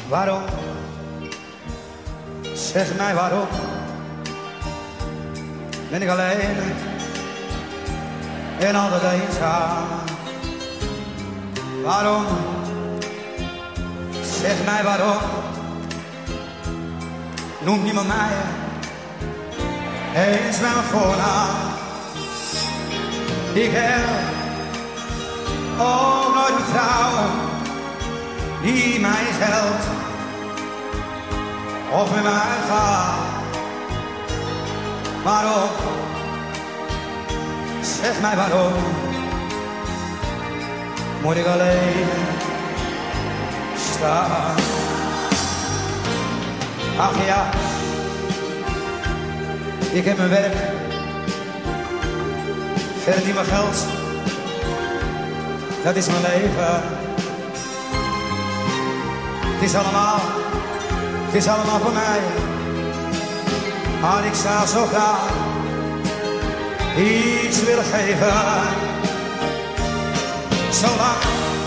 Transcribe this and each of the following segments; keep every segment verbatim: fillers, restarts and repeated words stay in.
Waarom? Zeg mij waarom? Ben ik alleen en altijd eenzaam? Waarom? Zeg mij waarom? Noemt niemand mij eens mijn voornaam? Ik heb ook nooit een vrouw die mij helpt of met mij gaat. Waarom? Zeg mij waarom? Moet ik alleen staan? Ach ja, ik heb mijn werk, verdien mijn geld, dat is mijn leven. Het is allemaal, het is allemaal voor mij. Maar ik zou zo graag iets willen geven. Zolang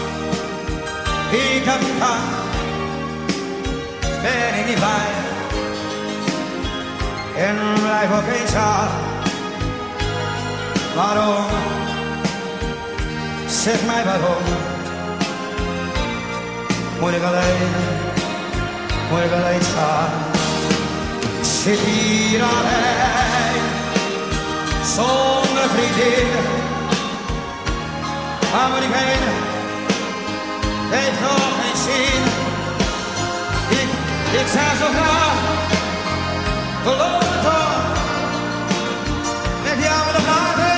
ik hem kan, ben ik niet blij. En blijf ook eenzaam. Waarom? Zeg mij waarom? Moet ik alleen, moet ik alleen staan? Ik zit hier alleen, zonder vriendin. Waar moet ik heen? Heeft nog geen zin. Ik, ik zou zo graag, geloof het toch, met jou willen blijven.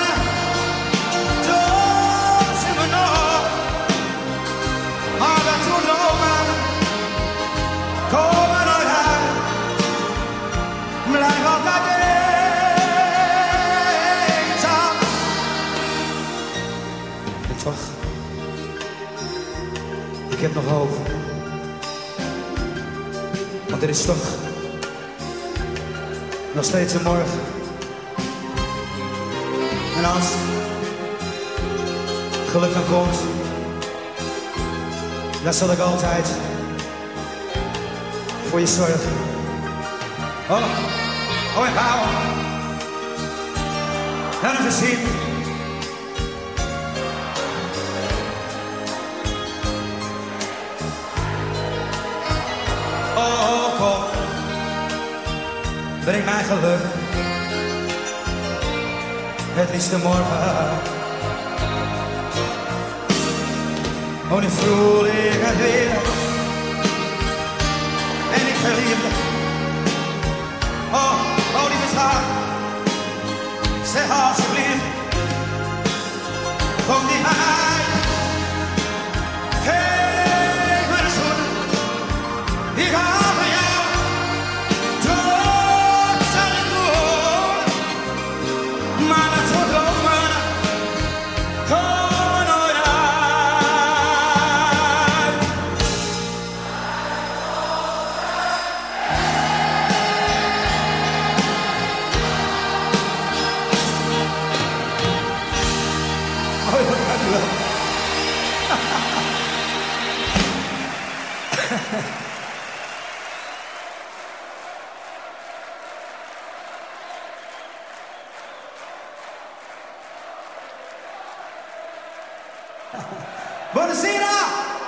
Tot in me nog, maar dat toen dromen komen nooit uit. Blijf altijd eenzaam. En toch, ik heb nog hoop. Want er is toch nog steeds een morgen. En als geluk dan komt, dan zal ik altijd voor je zorgen. Oh, oh en hou. Dan nog eens zien. Oh, kom, breng mij geluk, het liefste morgen. Oh, nu voel ik het weer, en ik verliefd. Oh, oh, lieve schat, zeg alsjeblieft, kom dichtbij. Geef me de zoen, ik hou van jou, tot zal ik doen. Maar dat soort dromen komen nooit uit. Oh, dat gaat u wel. Buonasera!